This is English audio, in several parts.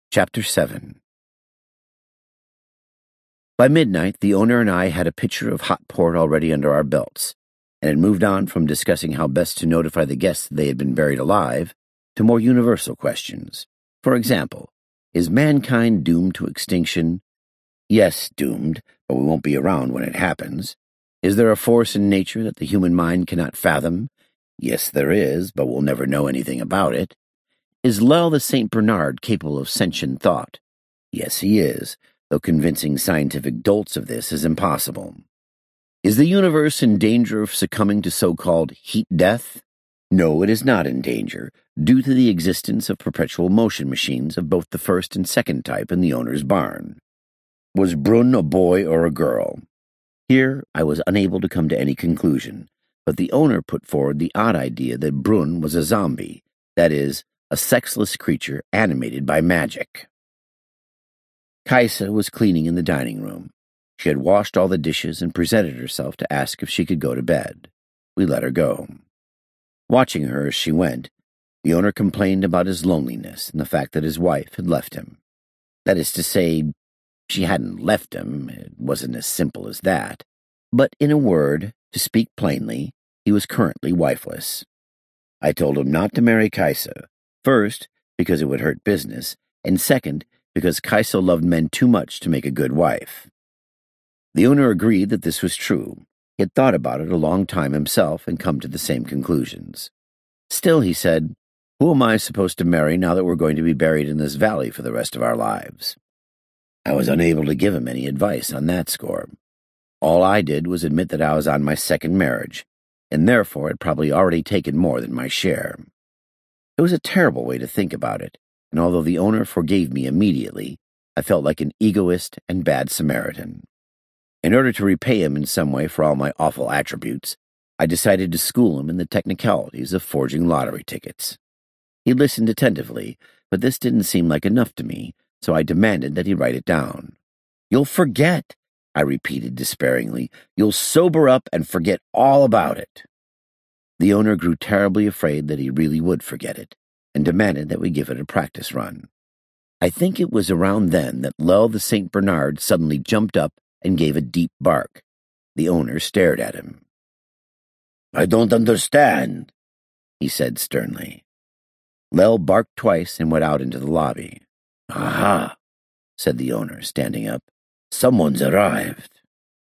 Chapter 7. By midnight, the owner and I had a pitcher of hot port already under our belts, and had moved on from discussing how best to notify the guests that they had been buried alive to more universal questions. For example, is mankind doomed to extinction? Yes, doomed, but we won't be around when it happens. Is there a force in nature that the human mind cannot fathom? Yes, there is, but we'll never know anything about it. Is Lel the St. Bernard capable of sentient thought? Yes, he is, though convincing scientific dolts of this is impossible. Is the universe in danger of succumbing to so-called heat death? No, it is not in danger, due to the existence of perpetual motion machines of both the first and second type in the owner's barn. Was Brun a boy or a girl? Here I was unable to come to any conclusion, but the owner put forward the odd idea that Brun was a zombie, that is, a sexless creature animated by magic. Kaisa was cleaning in the dining room. She had washed all the dishes and presented herself to ask if she could go to bed. We let her go. Watching her as she went, the owner complained about his loneliness and the fact that his wife had left him. That is to say, she hadn't left him. It wasn't as simple as that. But in a word, to speak plainly, he was currently wifeless. I told him not to marry Kaisa. First, because it would hurt business, and second, because Kaisa loved men too much to make a good wife. The owner agreed that this was true. He had thought about it a long time himself and come to the same conclusions. Still, he said, who am I supposed to marry now that we're going to be buried in this valley for the rest of our lives? I was unable to give him any advice on that score. All I did was admit that I was on my second marriage, and therefore had probably already taken more than my share. It was a terrible way to think about it, and although the owner forgave me immediately, I felt like an egoist and bad Samaritan. In order to repay him in some way for all my awful attributes, I decided to school him in the technicalities of forging lottery tickets. He listened attentively, but this didn't seem like enough to me, so I demanded that he write it down. "You'll forget," I repeated despairingly. "You'll sober up and forget all about it." The owner grew terribly afraid that he really would forget it, and demanded that we give it a practice run. I think it was around then that Lel the St. Bernard suddenly jumped up and gave a deep bark. The owner stared at him. "I don't understand," he said sternly. Lel barked twice and went out into the lobby. "Aha," said the owner, standing up. "Someone's arrived."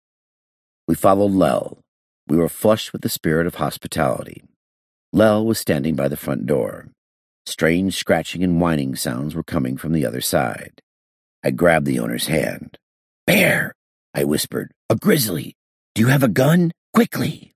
We followed Lel. We were flushed with the spirit of hospitality. Lel was standing by the front door. Strange scratching and whining sounds were coming from the other side. I grabbed the owner's hand. "Bear," I whispered. "A grizzly. Do you have a gun? Quickly."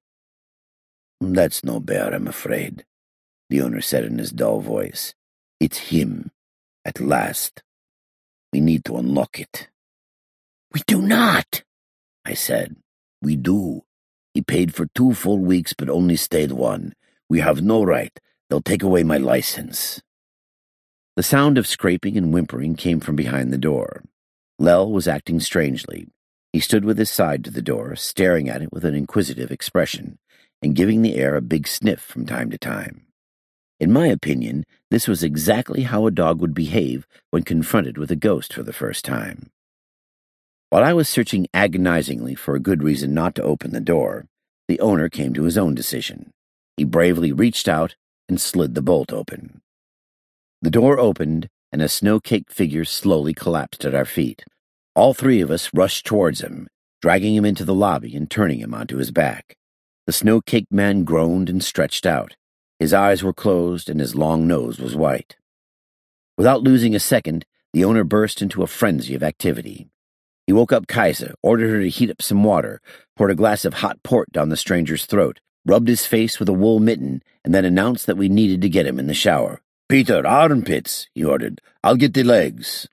"That's no bear, I'm afraid," the owner said in his dull voice. "It's him. At last. We need to unlock it." "We do not," I said. "We do. He paid for 2 full weeks but only stayed 1. We have no right. They'll take away my license." The sound of scraping and whimpering came from behind the door. Lel was acting strangely. He stood with his side to the door, staring at it with an inquisitive expression, and giving the air a big sniff from time to time. In my opinion, this was exactly how a dog would behave when confronted with a ghost for the first time. While I was searching agonizingly for a good reason not to open the door, the owner came to his own decision. He bravely reached out and slid the bolt open. The door opened, and a snow-caked figure slowly collapsed at our feet. All 3 of us rushed towards him, dragging him into the lobby and turning him onto his back. The snow-caked man groaned and stretched out. His eyes were closed, and his long nose was white. Without losing a second, the owner burst into a frenzy of activity. He woke up Kaisa, ordered her to heat up some water, poured a glass of hot port down the stranger's throat, rubbed his face with a wool mitten, and then announced that we needed to get him in the shower. "Peter, armpits," he ordered. "I'll get the legs."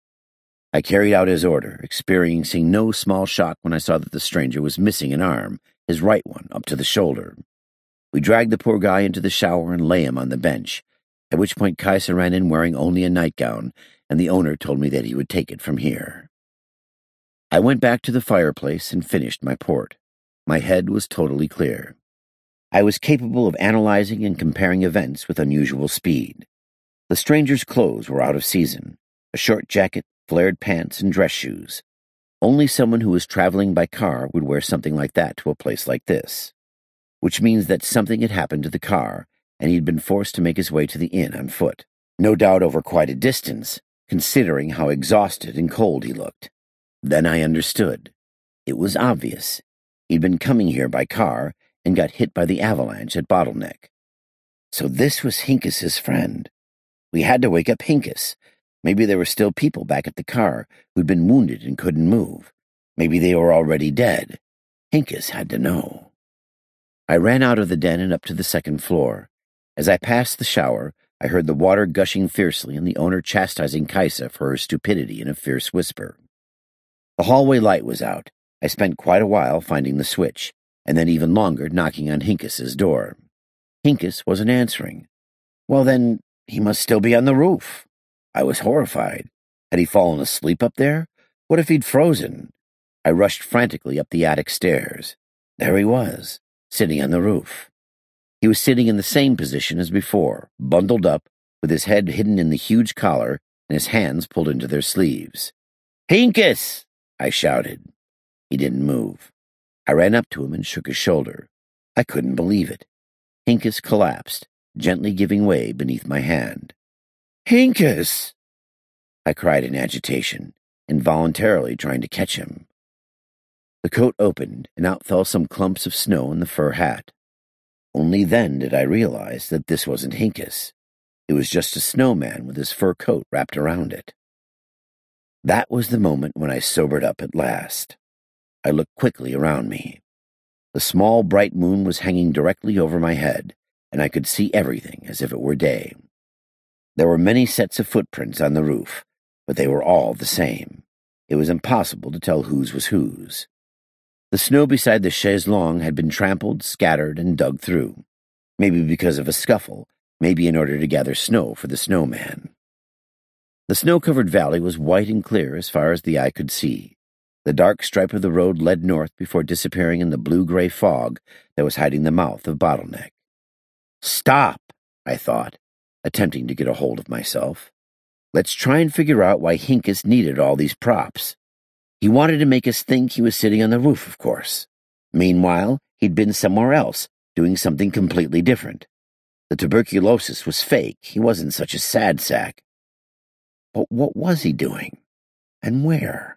I carried out his order, experiencing no small shock when I saw that the stranger was missing an arm, his right one, up to the shoulder. We dragged the poor guy into the shower and lay him on the bench, at which point Kaisa ran in wearing only a nightgown, and the owner told me that he would take it from here. I went back to the fireplace and finished my port. My head was totally clear. I was capable of analyzing and comparing events with unusual speed. The stranger's clothes were out of season. A short jacket, flared pants, and dress shoes. Only someone who was traveling by car would wear something like that to a place like this. Which means that something had happened to the car, and he'd been forced to make his way to the inn on foot. No doubt over quite a distance, considering how exhausted and cold he looked. Then I understood. It was obvious. He'd been coming here by car and got hit by the avalanche at Bottleneck. So this was Hincus's friend. We had to wake up Hincus. Maybe there were still people back at the car who'd been wounded and couldn't move. Maybe they were already dead. Hincus had to know. I ran out of the den and up to the second floor. As I passed the shower, I heard the water gushing fiercely and the owner chastising Kaisa for her stupidity in a fierce whisper. The hallway light was out. I spent quite a while finding the switch, and then even longer knocking on Hincus's door. Hincus wasn't answering. Well then, he must still be on the roof. I was horrified. Had he fallen asleep up there? What if he'd frozen? I rushed frantically up the attic stairs. There he was, sitting on the roof. He was sitting in the same position as before, bundled up, with his head hidden in the huge collar and his hands pulled into their sleeves. "Hincus!" I shouted. He didn't move. I ran up to him and shook his shoulder. I couldn't believe it. Hincus collapsed, gently giving way beneath my hand. "Hincus!" I cried in agitation, involuntarily trying to catch him. The coat opened, and out fell some clumps of snow in the fur hat. Only then did I realize that this wasn't Hincus. It was just a snowman with his fur coat wrapped around it. That was the moment when I sobered up at last. I looked quickly around me. The small, bright moon was hanging directly over my head, and I could see everything as if it were day. There were many sets of footprints on the roof, but they were all the same. It was impossible to tell whose was whose. The snow beside the chaise longue had been trampled, scattered, and dug through, maybe because of a scuffle, maybe in order to gather snow for the snowman. The snow-covered valley was white and clear as far as the eye could see. The dark stripe of the road led north before disappearing in the blue-gray fog that was hiding the mouth of Bottleneck. Stop, I thought, attempting to get a hold of myself. Let's try and figure out why Hincus needed all these props. He wanted to make us think he was sitting on the roof, of course. Meanwhile, he'd been somewhere else, doing something completely different. The tuberculosis was fake. He wasn't such a sad sack. But what was he doing? And where?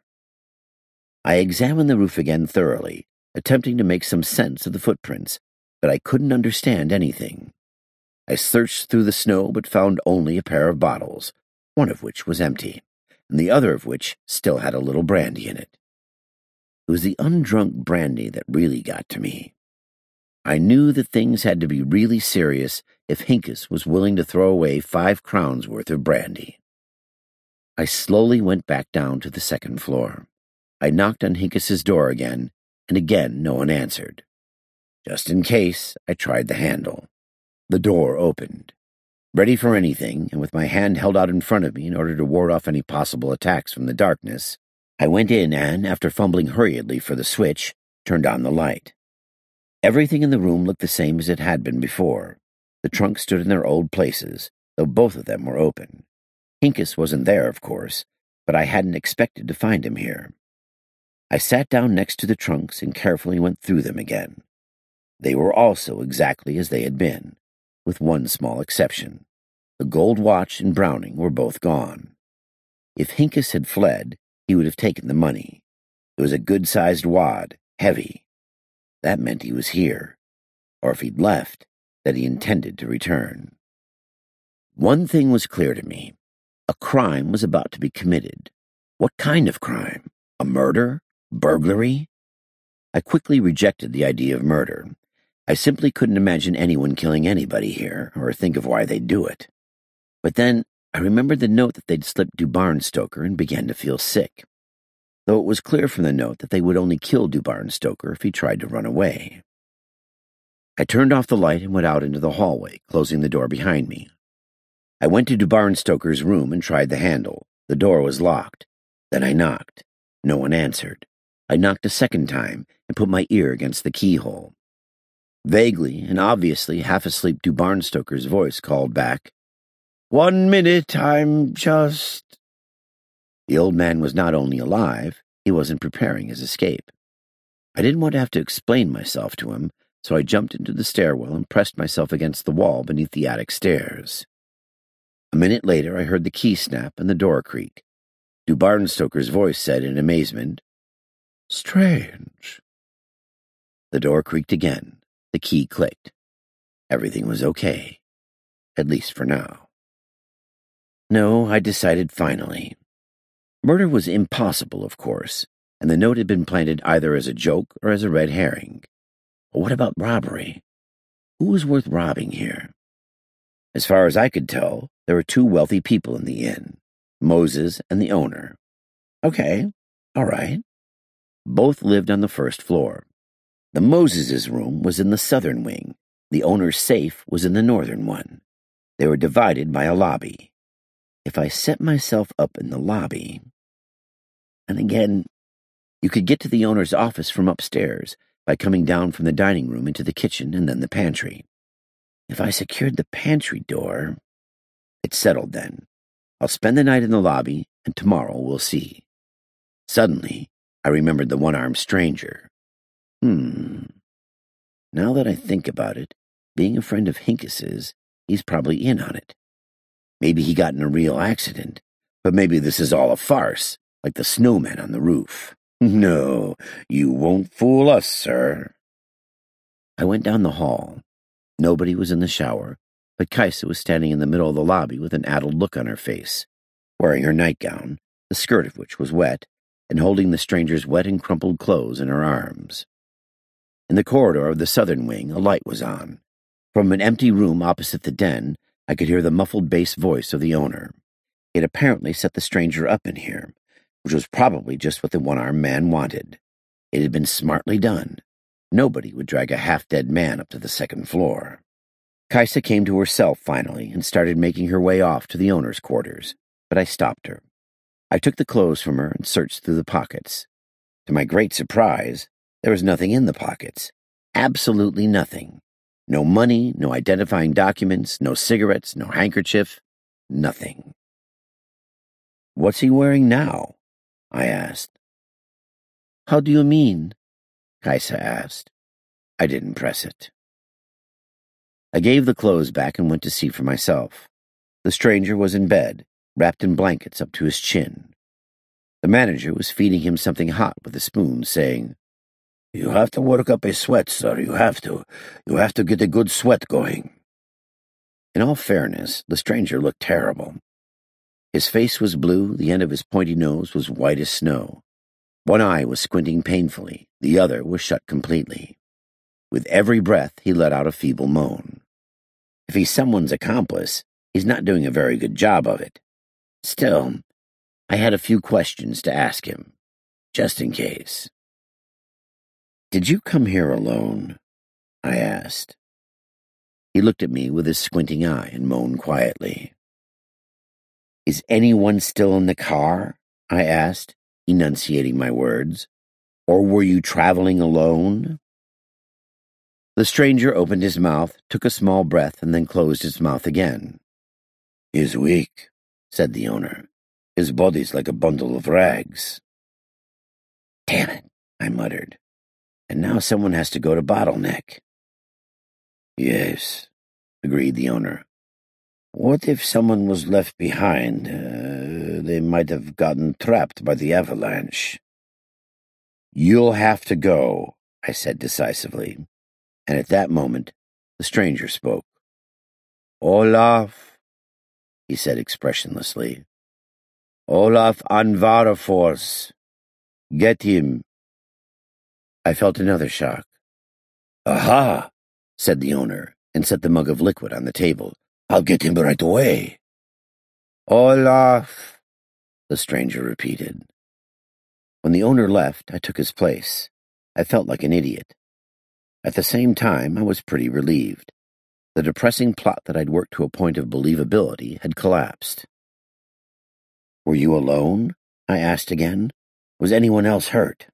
I examined the roof again thoroughly, attempting to make some sense of the footprints, but I couldn't understand anything. I searched through the snow but found only a pair of bottles, one of which was empty, and the other of which still had a little brandy in it. It was the undrunk brandy that really got to me. I knew that things had to be really serious if Hincus was willing to throw away 5 crowns worth of brandy. I slowly went back down to the second floor. I knocked on Hincus's door again, and again no one answered. Just in case, I tried the handle. The door opened. Ready for anything, and with my hand held out in front of me in order to ward off any possible attacks from the darkness, I went in and, after fumbling hurriedly for the switch, turned on the light. Everything in the room looked the same as it had been before. The trunks stood in their old places, though both of them were open. Hincus wasn't there, of course, but I hadn't expected to find him here. I sat down next to the trunks and carefully went through them again. They were also exactly as they had been, with one small exception. The gold watch and Browning were both gone. If Hincus had fled, he would have taken the money. It was a good-sized wad, heavy. That meant he was here, or if he'd left, that he intended to return. One thing was clear to me. A crime was about to be committed. What kind of crime? A murder? Burglary? I quickly rejected the idea of murder. I simply couldn't imagine anyone killing anybody here, or think of why they'd do it. But then I remembered the note that they'd slipped Dubarnstoker and began to feel sick, though it was clear from the note that they would only kill Dubarnstoker if he tried to run away. I turned off the light and went out into the hallway, closing the door behind me. I went to Dubarnstoker's room and tried the handle. The door was locked. Then I knocked. No one answered. I knocked a second time and put my ear against the keyhole. Vaguely and obviously half-asleep Dubarnstoker's voice called back, "1 minute, I'm just—" The old man was not only alive, he wasn't preparing his escape. I didn't want to have to explain myself to him, so I jumped into the stairwell and pressed myself against the wall beneath the attic stairs. A minute later, I heard the key snap and the door creak. Du Barnstoker's voice said in amazement, "Strange." The door creaked again. The key clicked. Everything was okay. At least for now. No, I decided finally. Murder was impossible, of course, and the note had been planted either as a joke or as a red herring. But what about robbery? Who was worth robbing here? As far as I could tell, there were two wealthy people in the inn, Moses and the owner. Okay, all right. Both lived on the first floor. The Moses' room was in the southern wing. The owner's safe was in the northern one. They were divided by a lobby. If I set myself up in the lobby... And again, you could get to the owner's office from upstairs by coming down from the dining room into the kitchen and then the pantry. If I secured the pantry door... It's settled then. I'll spend the night in the lobby, and tomorrow we'll see. Suddenly, I remembered the one-armed stranger. Now that I think about it, being a friend of Hinkes's, he's probably in on it. Maybe he got in a real accident, but maybe this is all a farce, like the snowman on the roof. No, you won't fool us, sir. I went down the hall. Nobody was in the shower, but Kaisa was standing in the middle of the lobby with an addled look on her face, wearing her nightgown, the skirt of which was wet, and holding the stranger's wet and crumpled clothes in her arms. In the corridor of the southern wing, a light was on. From an empty room opposite the den, I could hear the muffled bass voice of the owner. He had apparently set the stranger up in here, which was probably just what the one-armed man wanted. It had been smartly done. Nobody would drag a half-dead man up to the second floor. Kaisa came to herself finally and started making her way off to the owner's quarters, but I stopped her. I took the clothes from her and searched through the pockets. To my great surprise, there was nothing in the pockets. Absolutely nothing. No money, no identifying documents, no cigarettes, no handkerchief, nothing. "What's he wearing now?" I asked. "How do you mean?" Kaisa asked. I didn't press it. I gave the clothes back and went to see for myself. The stranger was in bed, wrapped in blankets up to his chin. The manager was feeding him something hot with a spoon, saying, "You have to work up a sweat, sir, you have to. You have to get a good sweat going." In all fairness, the stranger looked terrible. His face was blue, the end of his pointy nose was white as snow. One eye was squinting painfully, the other was shut completely. With every breath, he let out a feeble moan. If he's someone's accomplice, he's not doing a very good job of it. Still, I had a few questions to ask him, just in case. "Did you come here alone?" I asked. He looked at me with his squinting eye and moaned quietly. "Is anyone still in the car?" I asked, enunciating my words. "Or were you traveling alone?" The stranger opened his mouth, took a small breath, and then closed his mouth again. "He's weak," said the owner. "His body's like a bundle of rags." "Damn it," I muttered. "And now someone has to go to Bottleneck." "Yes," agreed the owner. "What if someone was left behind? They might have gotten trapped by the avalanche." "You'll have to go," I said decisively. And at that moment, the stranger spoke. "Olaf," he said expressionlessly. "Olaf Anvarafors. Get him." I felt another shock. "Aha," said the owner, and set the mug of liquid on the table. "I'll get him right away." "Olaf," the stranger repeated. When the owner left, I took his place. I felt like an idiot. At the same time, I was pretty relieved. The depressing plot that I'd worked to a point of believability had collapsed. "Were you alone?" I asked again. "Was anyone else hurt?"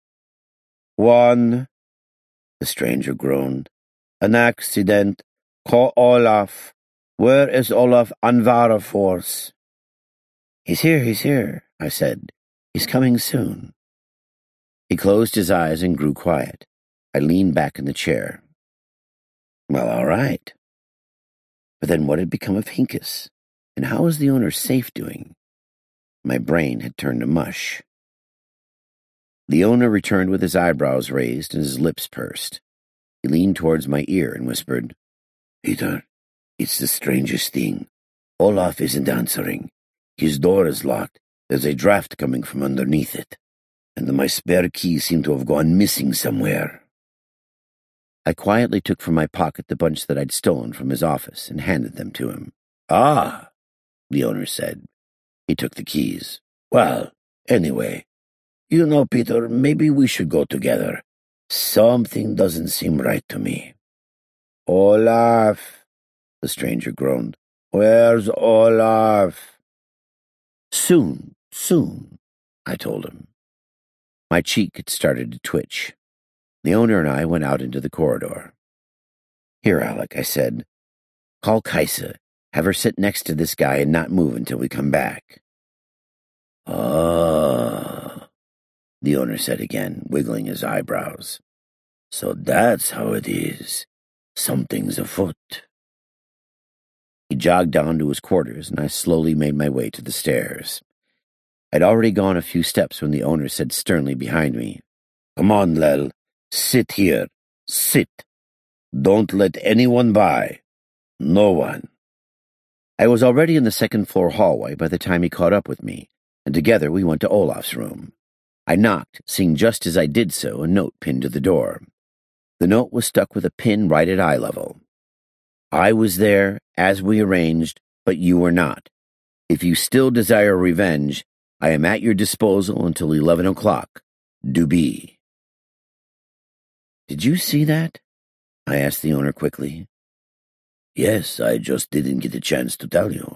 "One," the stranger groaned. "An accident. Call Olaf. Where is Olaf Anvarafors?" He's here, I said. "He's coming soon." He closed his eyes and grew quiet. I leaned back in the chair. Well, all right. But then what had become of Hincus? And how was the owner Safe doing? My brain had turned to mush. The owner returned with his eyebrows raised and his lips pursed. He leaned towards my ear and whispered, "Peter, it's the strangest thing. Olaf isn't answering. His door is locked. There's a draft coming from underneath it. And my spare keys seem to have gone missing somewhere." I quietly took from my pocket the bunch that I'd stolen from his office and handed them to him. "Ah," the owner said. He took the keys. "Well, anyway, you know, Peter, maybe we should go together. Something doesn't seem right to me." "Olaf," the stranger groaned. "Where's Olaf?" Soon, I told him. My cheek had started to twitch. The owner and I went out into the corridor. "Here, Alec," I said. "Call Kaisa. Have her sit next to this guy and not move until we come back." "Ah," the owner said again, wiggling his eyebrows. "So that's how it is. Something's afoot." He jogged down to his quarters, and I slowly made my way to the stairs. I'd already gone a few steps when the owner said sternly behind me, "Come on, Lel. Sit here. Sit. Don't let anyone by. No one." I was already in the second-floor hallway by the time he caught up with me, and together we went to Olaf's room. I knocked, seeing just as I did so a note pinned to the door. The note was stuck with a pin right at eye level. "I was there, as we arranged, but you were not. If you still desire revenge, I am at your disposal until 11 o'clock. Do be." "Did you see that?" I asked the owner quickly. "Yes, I just didn't get a chance to tell you."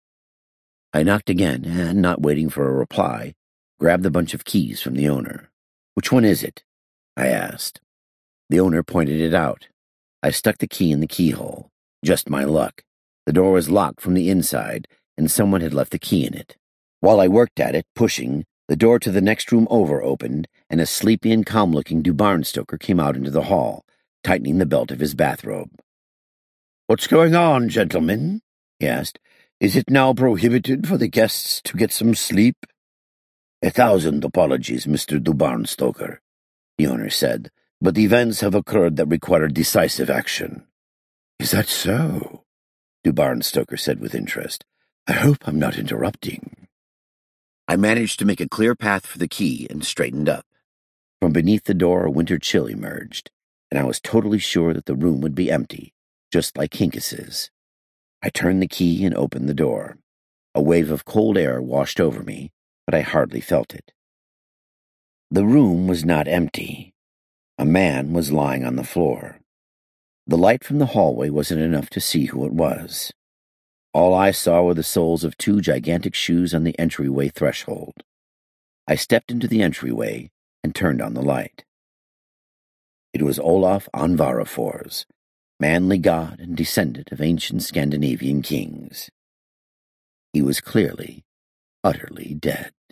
I knocked again and, not waiting for a reply, grabbed a bunch of keys from the owner. "Which one is it?" I asked. The owner pointed it out. I stuck the key in the keyhole. Just my luck. The door was locked from the inside, and someone had left the key in it. While I worked at it, pushing, the door to the next room over opened, and a sleepy and calm-looking Dubarnstoker came out into the hall, tightening the belt of his bathrobe. "What's going on, gentlemen?" he asked. "Is it now prohibited for the guests to get some sleep?" "1,000 apologies, Mr. Dubarnstoker," the owner said, "but events have occurred that require decisive action." "Is that so?" Dubarnstoker said with interest. "I hope I'm not interrupting." I managed to make a clear path for the key and straightened up. From beneath the door a winter chill emerged, and I was totally sure that the room would be empty, just like Hincus's. I turned the key and opened the door. A wave of cold air washed over me, but I hardly felt it. The room was not empty. A man was lying on the floor. The light from the hallway wasn't enough to see who it was. All I saw were the soles of 2 gigantic shoes on the entryway threshold. I stepped into the entryway and turned on the light. It was Olaf Anvarafors, manly god and descendant of ancient Scandinavian kings. He was clearly, utterly dead.